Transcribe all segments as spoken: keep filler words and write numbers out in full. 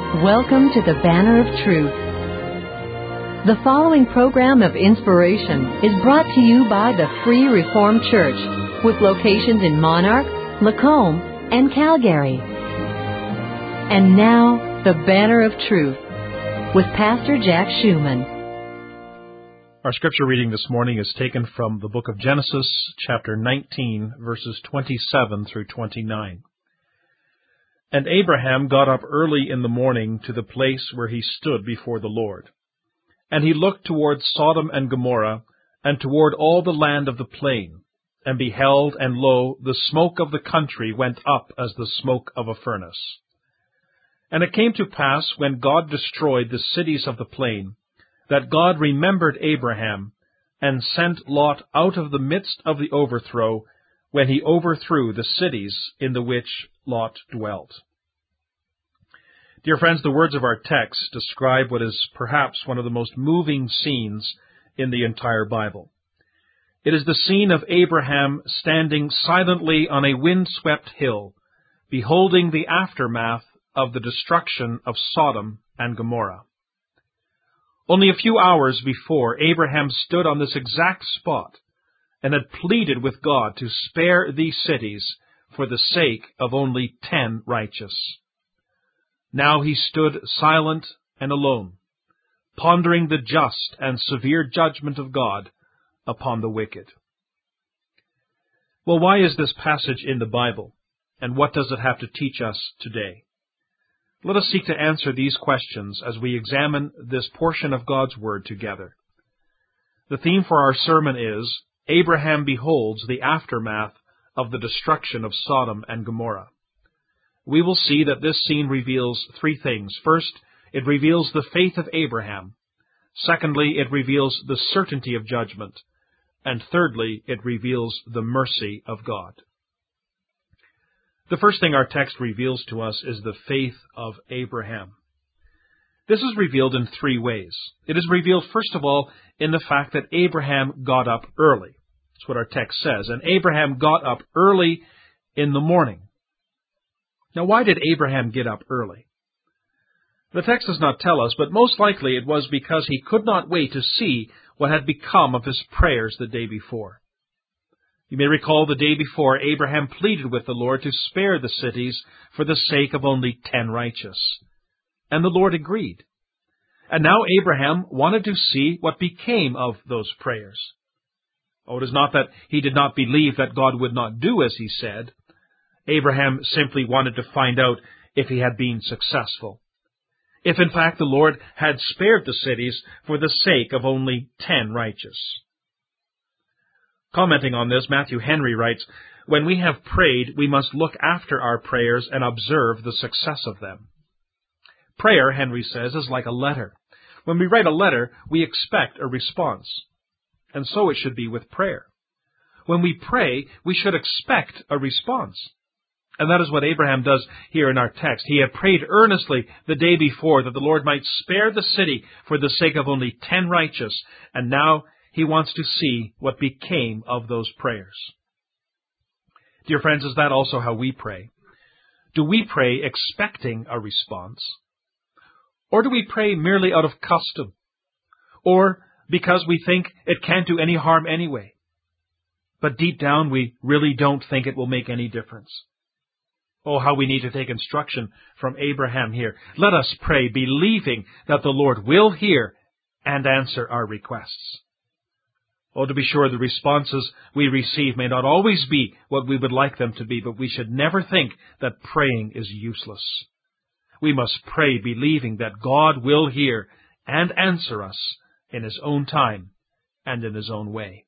Welcome to the Banner of Truth. The following program of inspiration is brought to you by the Free Reformed Church, with locations in Monarch, Lacombe, and Calgary. And now, the Banner of Truth, with Pastor Jack Schumann. Our scripture reading this morning is taken from the book of Genesis, chapter nineteen, verses twenty-seven through twenty-nine. And Abraham got up early in the morning to the place where he stood before the Lord. And he looked toward Sodom and Gomorrah, and toward all the land of the plain, and beheld, and lo, the smoke of the country went up as the smoke of a furnace. And it came to pass, when God destroyed the cities of the plain, that God remembered Abraham, and sent Lot out of the midst of the overthrow, when he overthrew the cities in the which Lot dwelt. Dear friends, the words of our text describe what is perhaps one of the most moving scenes in the entire Bible. It is the scene of Abraham standing silently on a windswept hill, beholding the aftermath of the destruction of Sodom and Gomorrah. Only a few hours before, Abraham stood on this exact spot and had pleaded with God to spare these cities for the sake of only ten righteous. Now he stood silent and alone, pondering the just and severe judgment of God upon the wicked. Well, why is this passage in the Bible, and what does it have to teach us today? Let us seek to answer these questions as we examine this portion of God's Word together. The theme for our sermon is, Abraham beholds the aftermath of the destruction of Sodom and Gomorrah. We will see that this scene reveals three things. First, it reveals the faith of Abraham. Secondly, it reveals the certainty of judgment. And thirdly, it reveals the mercy of God. The first thing our text reveals to us is the faith of Abraham. This is revealed in three ways. It is revealed, first of all, in the fact that Abraham got up early. That's what our text says. And Abraham got up early in the morning. Now, why did Abraham get up early? The text does not tell us, but most likely it was because he could not wait to see what had become of his prayers the day before. You may recall the day before, Abraham pleaded with the Lord to spare the cities for the sake of only ten righteous. And the Lord agreed. And now Abraham wanted to see what became of those prayers. Oh, it is not that he did not believe that God would not do as he said. Abraham simply wanted to find out if he had been successful. If in fact the Lord had spared the cities for the sake of only ten righteous. Commenting on this, Matthew Henry writes, "When we have prayed, we must look after our prayers and observe the success of them." Prayer, Henry says, is like a letter. When we write a letter, we expect a response. And so it should be with prayer. When we pray, we should expect a response. And that is what Abraham does here in our text. He had prayed earnestly the day before that the Lord might spare the city for the sake of only ten righteous. And now he wants to see what became of those prayers. Dear friends, is that also how we pray? Do we pray expecting a response? Or do we pray merely out of custom? Or because we think it can't do any harm anyway? But deep down, we really don't think it will make any difference. Oh, how we need to take instruction from Abraham here. Let us pray, believing that the Lord will hear and answer our requests. Oh, to be sure, the responses we receive may not always be what we would like them to be, but we should never think that praying is useless. We must pray, believing that God will hear and answer us in His own time and in His own way.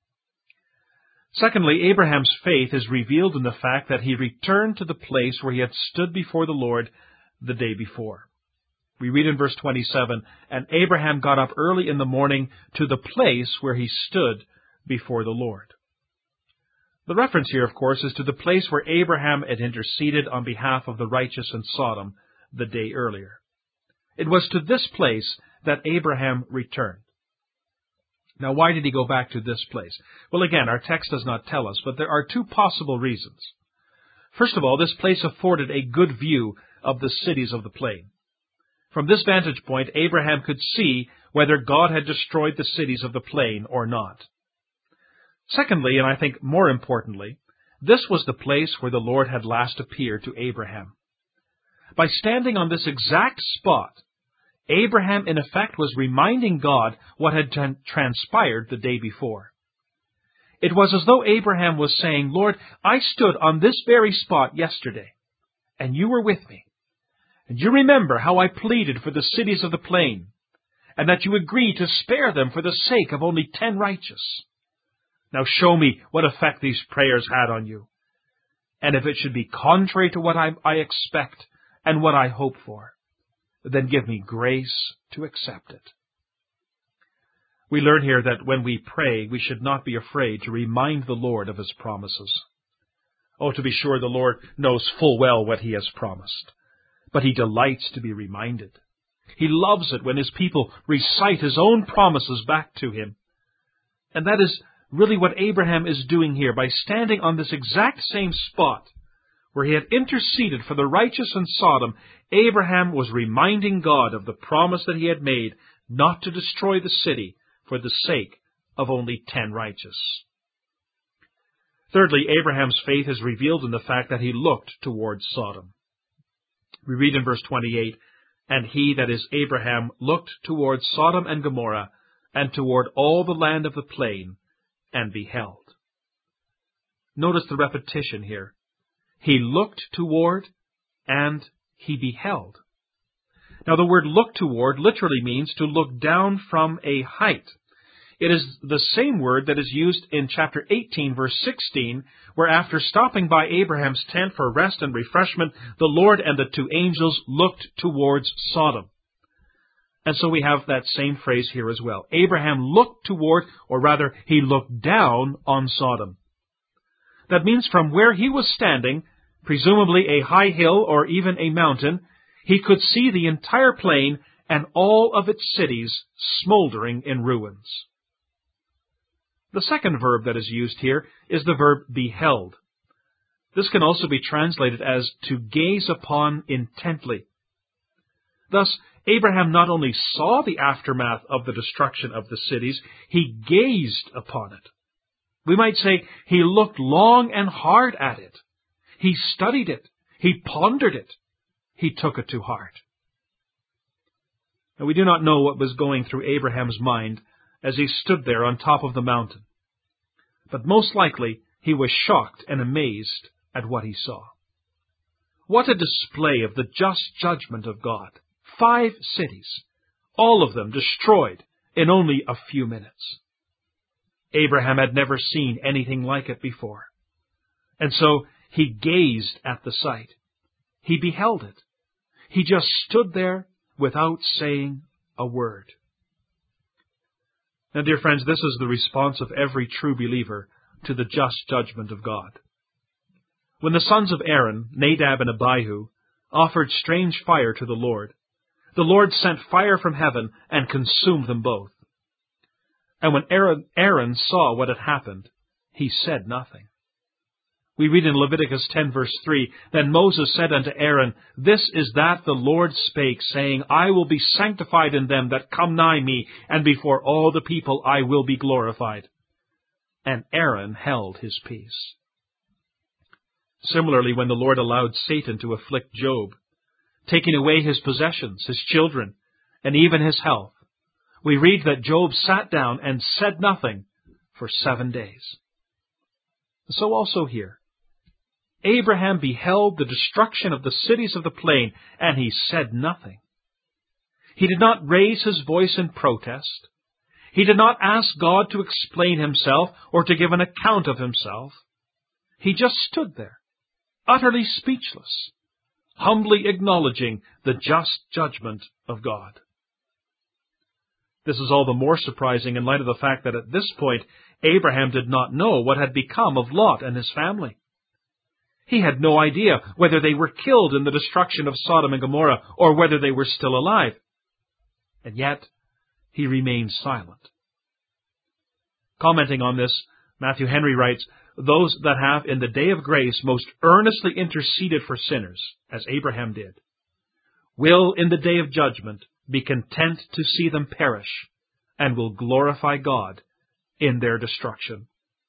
Secondly, Abraham's faith is revealed in the fact that he returned to the place where he had stood before the Lord the day before. We read in verse twenty-seven, "And Abraham got up early in the morning to the place where he stood before the Lord." The reference here, of course, is to the place where Abraham had interceded on behalf of the righteous in Sodom the day earlier. It was to this place that Abraham returned. Now, why did he go back to this place? Well, again, our text does not tell us, but there are two possible reasons. First of all, this place afforded a good view of the cities of the plain. From this vantage point, Abraham could see whether God had destroyed the cities of the plain or not. Secondly, and I think more importantly, this was the place where the Lord had last appeared to Abraham. By standing on this exact spot, Abraham in effect was reminding God what had transpired the day before. It was as though Abraham was saying, Lord, I stood on this very spot yesterday, and you were with me. And you remember how I pleaded for the cities of the plain, and that you agreed to spare them for the sake of only ten righteous. Now show me what effect these prayers had on you. And if it should be contrary to what I, I expect and what I hope for, then give me grace to accept it. We learn here that when we pray, we should not be afraid to remind the Lord of His promises. Oh, to be sure, the Lord knows full well what He has promised, but He delights to be reminded. He loves it when His people recite His own promises back to Him. And that is really what Abraham is doing here by standing on this exact same spot where he had interceded for the righteous in Sodom. Abraham was reminding God of the promise that he had made not to destroy the city for the sake of only ten righteous. Thirdly, Abraham's faith is revealed in the fact that he looked towards Sodom. We read in verse twenty-eight, And he, that is Abraham, looked towards Sodom and Gomorrah, and toward all the land of the plain, and beheld. Notice the repetition here. He looked toward, and he beheld. Now the word look toward literally means to look down from a height. It is the same word that is used in chapter eighteen, verse sixteen, where after stopping by Abraham's tent for rest and refreshment, the Lord and the two angels looked towards Sodom. And so we have that same phrase here as well. Abraham looked toward, or rather, he looked down on Sodom. That means from where he was standing, presumably a high hill or even a mountain, he could see the entire plain and all of its cities smoldering in ruins. The second verb that is used here is the verb beheld. This can also be translated as to gaze upon intently. Thus, Abraham not only saw the aftermath of the destruction of the cities, he gazed upon it. We might say he looked long and hard at it. He studied it. He pondered it. He took it to heart. Now, we do not know what was going through Abraham's mind as he stood there on top of the mountain. But most likely he was shocked and amazed at what he saw. What a display of the just judgment of God. Five cities, all of them destroyed in only a few minutes. Abraham had never seen anything like it before. And so he gazed at the sight. He beheld it. He just stood there without saying a word. Now, dear friends, this is the response of every true believer to the just judgment of God. When the sons of Aaron, Nadab and Abihu, offered strange fire to the Lord, the Lord sent fire from heaven and consumed them both. And when Aaron, Aaron saw what had happened, he said nothing. We read in Leviticus ten, verse three, Then Moses said unto Aaron, This is that the Lord spake, saying, I will be sanctified in them that come nigh me, and before all the people I will be glorified. And Aaron held his peace. Similarly, when the Lord allowed Satan to afflict Job, taking away his possessions, his children, and even his health, we read that Job sat down and said nothing for seven days. So also here, Abraham beheld the destruction of the cities of the plain, and he said nothing. He did not raise his voice in protest. He did not ask God to explain himself or to give an account of himself. He just stood there, utterly speechless, humbly acknowledging the just judgment of God. This is all the more surprising in light of the fact that at this point, Abraham did not know what had become of Lot and his family. He had no idea whether they were killed in the destruction of Sodom and Gomorrah or whether they were still alive. And yet, he remained silent. Commenting on this, Matthew Henry writes, Those that have in the day of grace most earnestly interceded for sinners, as Abraham did, will in the day of judgment be content to see them perish, and will glorify God in their destruction.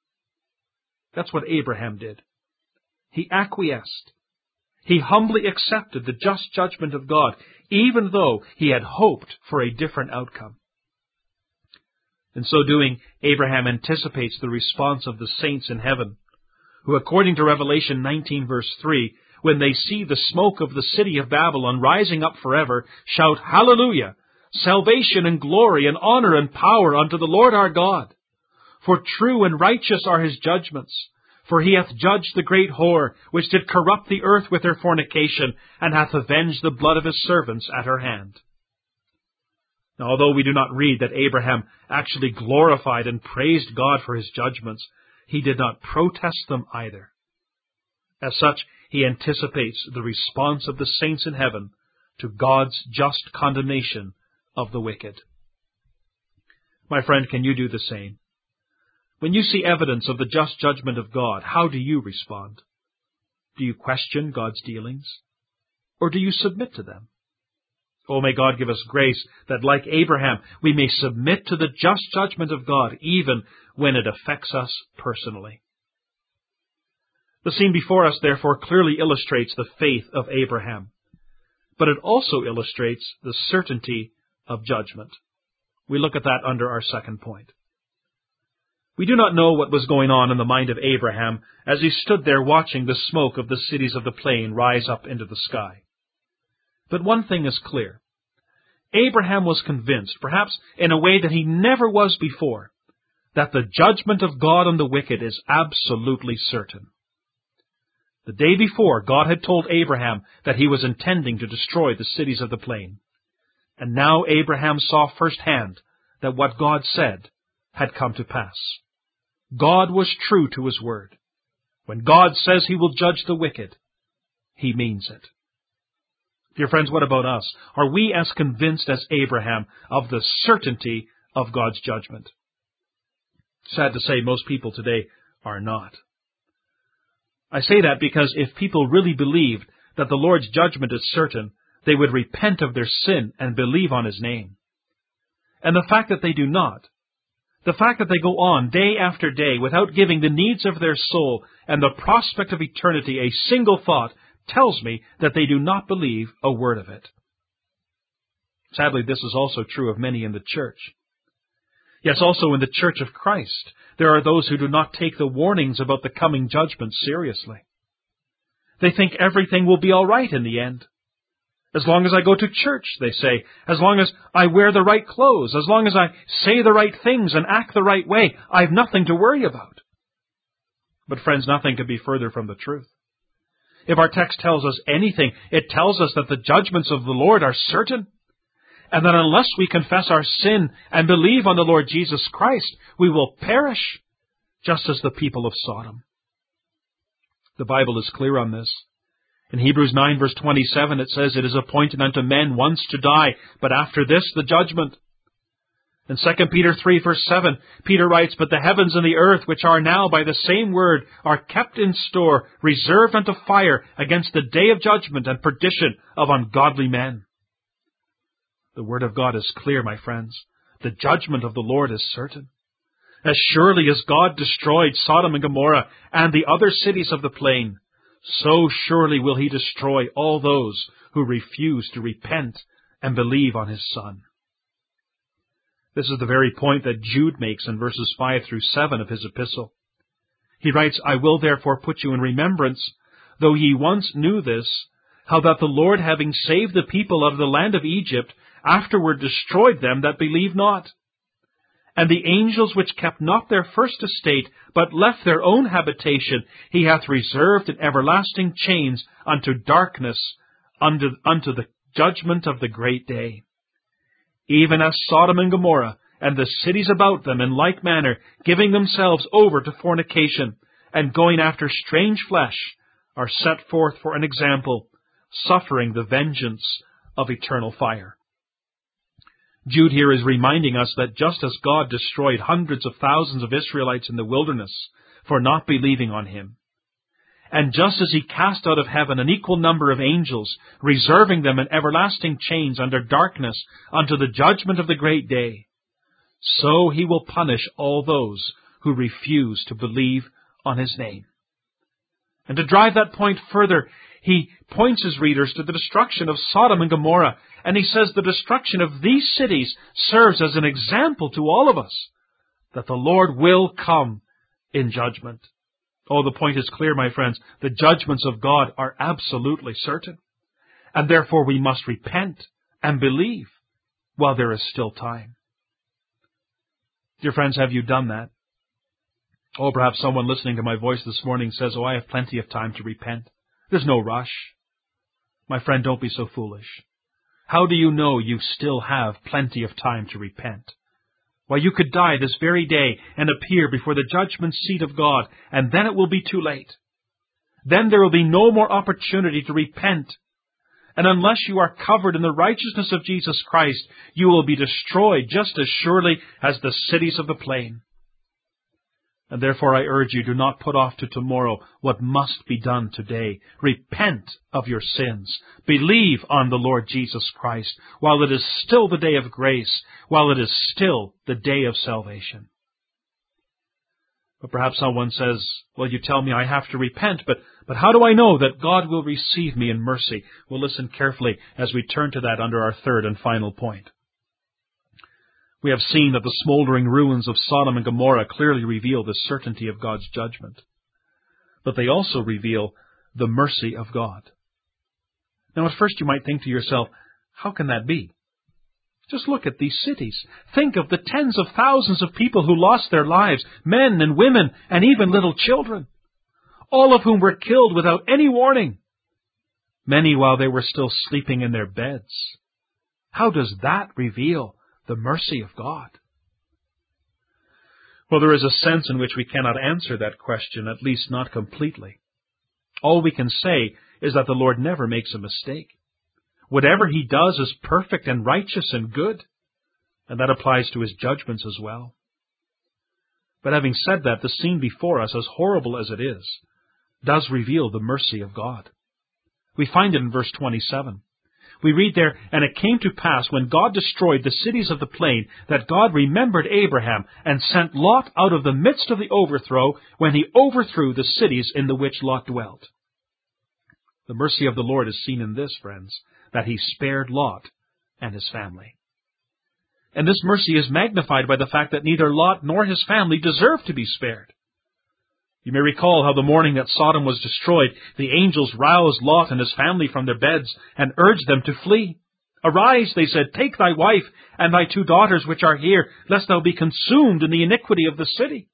That's what Abraham did. He acquiesced. He humbly accepted the just judgment of God, even though he had hoped for a different outcome. In so doing, Abraham anticipates the response of the saints in heaven, who, according to Revelation nineteen, verse three, when they see the smoke of the city of Babylon rising up forever, shout, Hallelujah! Salvation and glory and honor and power unto the Lord our God. For true and righteous are his judgments. For he hath judged the great whore, which did corrupt the earth with her fornication, and hath avenged the blood of his servants at her hand. Now, although we do not read that Abraham actually glorified and praised God for his judgments, he did not protest them either. As such, he anticipates the response of the saints in heaven to God's just condemnation of the wicked. My friend, can you do the same? When you see evidence of the just judgment of God, how do you respond? Do you question God's dealings? Or do you submit to them? Oh, may God give us grace that, like Abraham, we may submit to the just judgment of God, even when it affects us personally. The scene before us, therefore, clearly illustrates the faith of Abraham, but it also illustrates the certainty of judgment. We look at that under our second point. We do not know what was going on in the mind of Abraham as he stood there watching the smoke of the cities of the plain rise up into the sky. But one thing is clear. Abraham was convinced, perhaps in a way that he never was before, that the judgment of God on the wicked is absolutely certain. The day before, God had told Abraham that he was intending to destroy the cities of the plain. And now Abraham saw firsthand that what God said had come to pass. God was true to his word. When God says he will judge the wicked, he means it. Dear friends, what about us? Are we as convinced as Abraham of the certainty of God's judgment? Sad to say, most people today are not. I say that because if people really believed that the Lord's judgment is certain, they would repent of their sin and believe on his name. And the fact that they do not, the fact that they go on day after day without giving the needs of their soul and the prospect of eternity a single thought, tells me that they do not believe a word of it. Sadly, this is also true of many in the church. Yes, also in the Church of Christ, there are those who do not take the warnings about the coming judgment seriously. They think everything will be all right in the end. As long as I go to church, they say, as long as I wear the right clothes, as long as I say the right things and act the right way, I've nothing to worry about. But friends, nothing could be further from the truth. If our text tells us anything, it tells us that the judgments of the Lord are certain, and that unless we confess our sin and believe on the Lord Jesus Christ, we will perish, just as the people of Sodom. The Bible is clear on this. In Hebrews nine, verse twenty-seven, it says, "It is appointed unto men once to die, but after this the judgment." In Second Peter three, verse seven, Peter writes, "But the heavens and the earth, which are now by the same word, are kept in store, reserved unto fire, against the day of judgment and perdition of ungodly men." The word of God is clear, my friends. The judgment of the Lord is certain. As surely as God destroyed Sodom and Gomorrah and the other cities of the plain, so surely will he destroy all those who refuse to repent and believe on his Son. This is the very point that Jude makes in verses five through seven of his epistle. He writes, "I will therefore put you in remembrance, though ye once knew this, how that the Lord, having saved the people out of the land of Egypt, afterward destroyed them that believed not. And the angels which kept not their first estate, but left their own habitation, he hath reserved in everlasting chains unto darkness, unto, unto the judgment of the great day. Even as Sodom and Gomorrah, and the cities about them in like manner, giving themselves over to fornication, and going after strange flesh, are set forth for an example, suffering the vengeance of eternal fire." Jude here is reminding us that just as God destroyed hundreds of thousands of Israelites in the wilderness for not believing on him, And just as he cast out of heaven an equal number of angels, reserving them in everlasting chains under darkness unto the judgment of the great day, so he will punish all those who refuse to believe on his name. And to drive that point further, he points his readers to the destruction of Sodom and Gomorrah, and he says the destruction of these cities serves as an example to all of us that the Lord will come in judgment. Oh, the point is clear, my friends. The judgments of God are absolutely certain, and therefore we must repent and believe while there is still time. Dear friends, have you done that? Oh, perhaps someone listening to my voice this morning says, oh, I have plenty of time to repent. There's no rush. My friend, don't be so foolish. How do you know you still have plenty of time to repent? Why, you could die this very day and appear before the judgment seat of God, and then it will be too late. Then there will be no more opportunity to repent. And unless you are covered in the righteousness of Jesus Christ, you will be destroyed just as surely as the cities of the plain. And therefore I urge you, do not put off to tomorrow what must be done today. Repent of your sins. Believe on the Lord Jesus Christ while it is still the day of grace, while it is still the day of salvation. But perhaps someone says, well, you tell me I have to repent, but, but how do I know that God will receive me in mercy? Well, listen carefully as we turn to that under our third and final point. We have seen that the smoldering ruins of Sodom and Gomorrah clearly reveal the certainty of God's judgment. But they also reveal the mercy of God. Now, at first you might think to yourself, how can that be? Just look at these cities. Think of the tens of thousands of people who lost their lives, men and women and even little children, all of whom were killed without any warning, many while they were still sleeping in their beds. How does that reveal the mercy of God? Well, there is a sense in which we cannot answer that question, at least not completely. All we can say is that the Lord never makes a mistake. Whatever He does is perfect and righteous and good, and that applies to His judgments as well. But having said that, the scene before us, as horrible as it is, does reveal the mercy of God. We find it in verse twenty-seven. We read there, and it came to pass when God destroyed the cities of the plain, that God remembered Abraham, and sent Lot out of the midst of the overthrow, when He overthrew the cities in the which Lot dwelt. The mercy of the Lord is seen in this, friends, that He spared Lot and his family. And this mercy is magnified by the fact that neither Lot nor his family deserved to be spared. You may recall how the morning that Sodom was destroyed, the angels roused Lot and his family from their beds and urged them to flee. Arise, they said, take thy wife and thy two daughters which are here, lest thou be consumed in the iniquity of the city.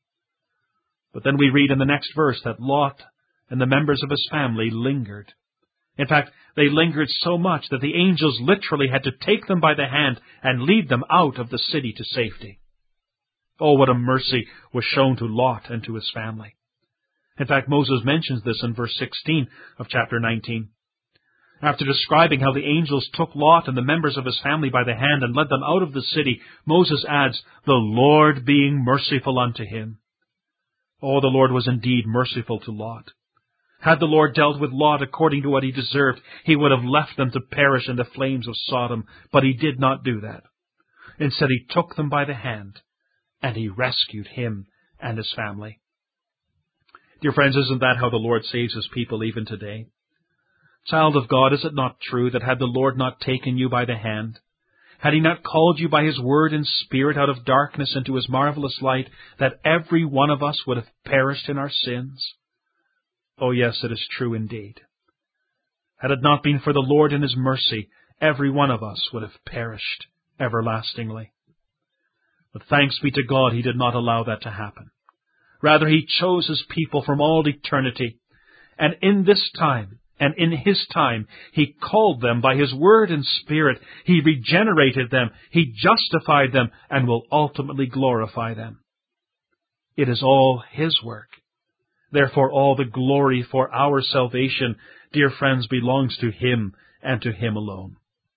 But then we read in the next verse that Lot and the members of his family lingered. In fact, they lingered so much that the angels literally had to take them by the hand and lead them out of the city to safety. Oh, what a mercy was shown to Lot and to his family. In fact, Moses mentions this in verse sixteen of chapter nineteen. After describing how the angels took Lot and the members of his family by the hand and led them out of the city, Moses adds, the Lord being merciful unto him. Oh, the Lord was indeed merciful to Lot. Had the Lord dealt with Lot according to what he deserved, He would have left them to perish in the flames of Sodom, but He did not do that. Instead, He took them by the hand, and He rescued him and his family. Dear friends, isn't that how the Lord saves His people even today? Child of God, is it not true that had the Lord not taken you by the hand, had He not called you by His word and Spirit out of darkness into His marvelous light, that every one of us would have perished in our sins? Oh yes, it is true indeed. Had it not been for the Lord and His mercy, every one of us would have perished everlastingly. But thanks be to God, He did not allow that to happen. Rather, He chose His people from all eternity. And in this time, and in His time, He called them by His word and Spirit. He regenerated them. He justified them and will ultimately glorify them. It is all His work. Therefore, all the glory for our salvation, dear friends, belongs to Him and to Him alone.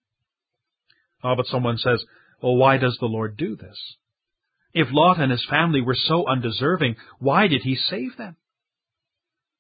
Ah, but someone says, well, why does the Lord do this? If Lot and his family were so undeserving, why did He save them?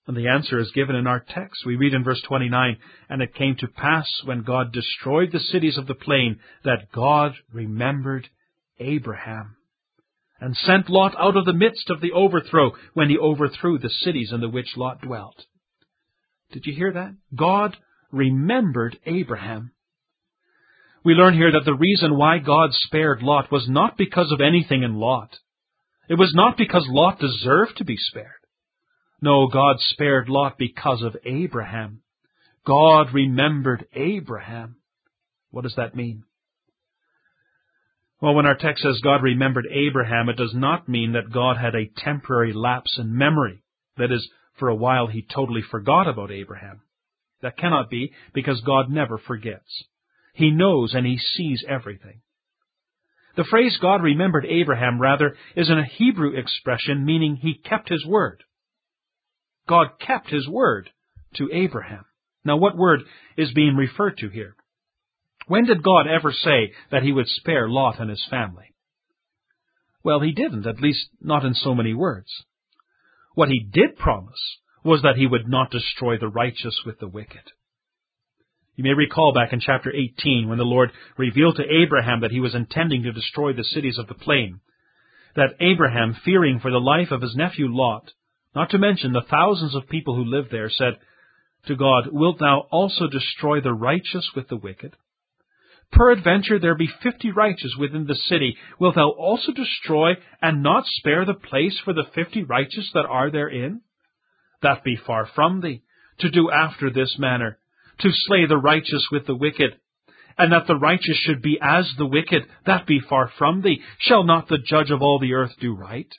And the answer is given in our text. We read in verse twenty-nine, "And it came to pass when God destroyed the cities of the plain that God remembered Abraham and sent Lot out of the midst of the overthrow when he overthrew the cities in the which Lot dwelt." Did you hear that? God remembered Abraham. We learn here that the reason why God spared Lot was not because of anything in Lot. It was not because Lot deserved to be spared. No, God spared Lot because of Abraham. God remembered Abraham. What does that mean? Well, when our text says God remembered Abraham, it does not mean that God had a temporary lapse in memory. That is, for a while he totally forgot about Abraham. That cannot be, because God never forgets. He knows and he sees everything. The phrase God remembered Abraham, rather, is a Hebrew expression meaning he kept his word. God kept his word to Abraham. Now, what word is being referred to here? When did God ever say that he would spare Lot and his family? Well, he didn't, at least not in so many words. What he did promise was that he would not destroy the righteous with the wicked. You may recall back in chapter eighteen when the Lord revealed to Abraham that he was intending to destroy the cities of the plain, that Abraham, fearing for the life of his nephew Lot, not to mention the thousands of people who lived there, said to God, "Wilt thou also destroy the righteous with the wicked? Peradventure there be fifty righteous within the city. Wilt thou also destroy and not spare the place for the fifty righteous that are therein? That be far from thee, to do after this manner, to slay the righteous with the wicked, and that the righteous should be as the wicked. That be far from thee. Shall not the judge of all the earth do right?"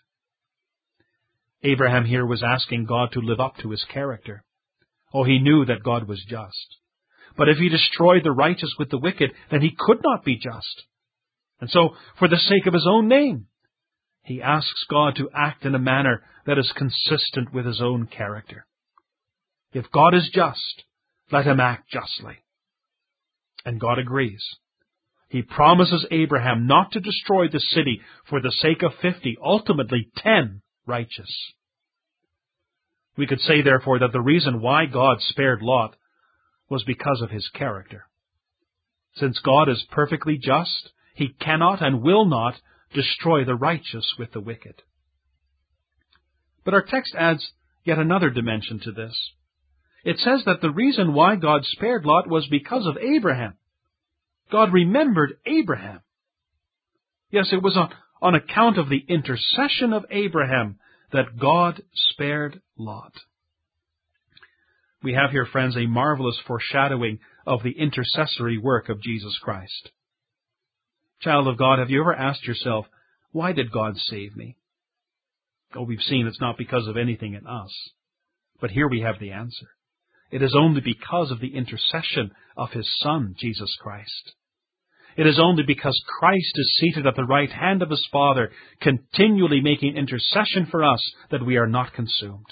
Abraham here was asking God to live up to his character. Oh, he knew that God was just. But if he destroyed the righteous with the wicked, then he could not be just. And so, for the sake of his own name, he asks God to act in a manner that is consistent with his own character. If God is just, let him act justly. And God agrees. He promises Abraham not to destroy the city for the sake of fifty, ultimately ten righteous. We could say, therefore, that the reason why God spared Lot was because of his character. Since God is perfectly just, he cannot and will not destroy the righteous with the wicked. But our text adds yet another dimension to this. It says that the reason why God spared Lot was because of Abraham. God remembered Abraham. Yes, it was on, on account of the intercession of Abraham that God spared Lot. We have here, friends, a marvelous foreshadowing of the intercessory work of Jesus Christ. Child of God, have you ever asked yourself, why did God save me? Oh, we've seen it's not because of anything in us. But here we have the answer. It is only because of the intercession of His Son, Jesus Christ. It is only because Christ is seated at the right hand of His Father, continually making intercession for us, that we are not consumed.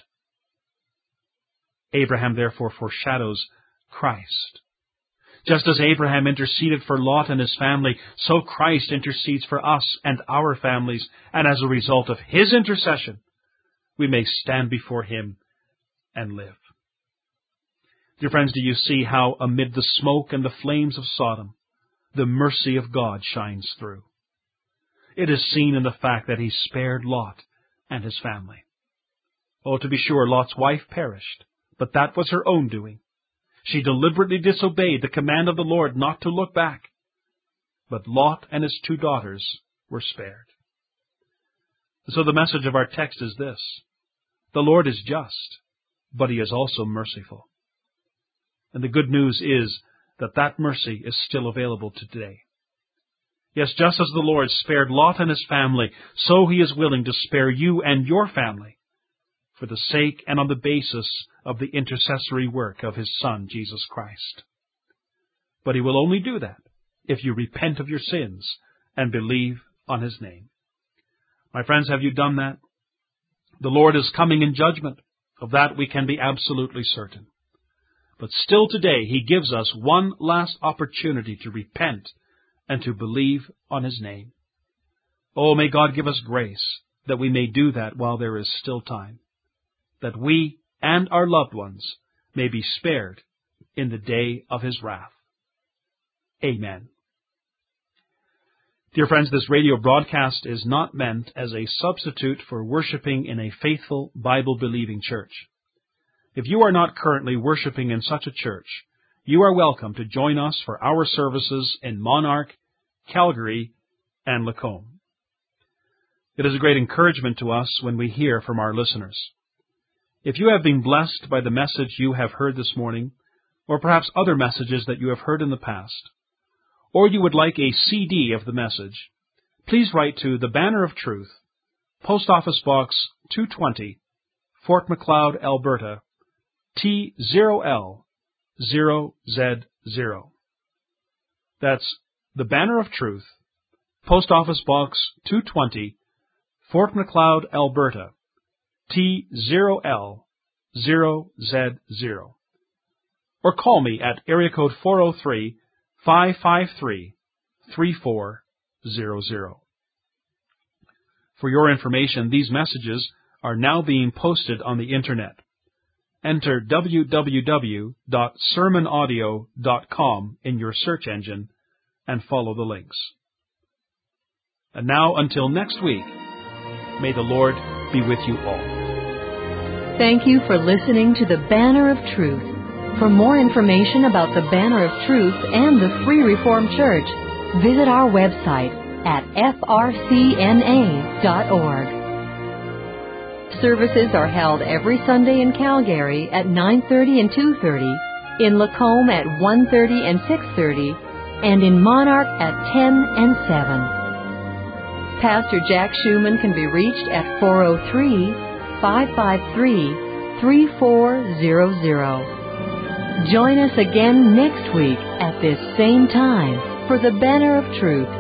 Abraham therefore foreshadows Christ. Just as Abraham interceded for Lot and his family, so Christ intercedes for us and our families, and as a result of His intercession, we may stand before Him and live. Dear friends, do you see how amid the smoke and the flames of Sodom, the mercy of God shines through? It is seen in the fact that He spared Lot and his family. Oh, to be sure, Lot's wife perished, but that was her own doing. She deliberately disobeyed the command of the Lord not to look back. But Lot and his two daughters were spared. So the message of our text is this: the Lord is just, but He is also merciful. And the good news is that that mercy is still available today. Yes, just as the Lord spared Lot and his family, so He is willing to spare you and your family for the sake and on the basis of the intercessory work of His Son, Jesus Christ. But He will only do that if you repent of your sins and believe on His name. My friends, have you done that? The Lord is coming in judgment. Of that we can be absolutely certain. But still today He gives us one last opportunity to repent and to believe on His name. Oh, may God give us grace that we may do that while there is still time, that we and our loved ones may be spared in the day of His wrath. Amen. Dear friends, this radio broadcast is not meant as a substitute for worshiping in a faithful, Bible-believing church. If you are not currently worshiping in such a church, you are welcome to join us for our services in Monarch, Calgary, and Lacombe. It is a great encouragement to us when we hear from our listeners. If you have been blessed by the message you have heard this morning, or perhaps other messages that you have heard in the past, or you would like a C D of the message, please write to the Banner of Truth, Post Office Box two twenty, Fort Macleod, Alberta, T zero L zero Z zero. That's the Banner of Truth, Post Office Box two twenty, Fort Macleod, Alberta, T zero L zero Z zero. Or call me at area code four oh three, five five three, three four zero zero. For your information, these messages are now being posted on the Internet. Enter w w w dot sermon audio dot com in your search engine and follow the links. And now, until next week, may the Lord be with you all. Thank you for listening to the Banner of Truth. For more information about the Banner of Truth and the Free Reformed Church, visit our website at f r c n a dot org. Services are held every Sunday in Calgary at nine thirty and two thirty, in Lacombe at one thirty and six thirty, and in Monarch at ten and seven. Pastor Jack Schumann can be reached at four oh three, five five three, three four zero zero. Join us again next week at this same time for the Banner of Truth.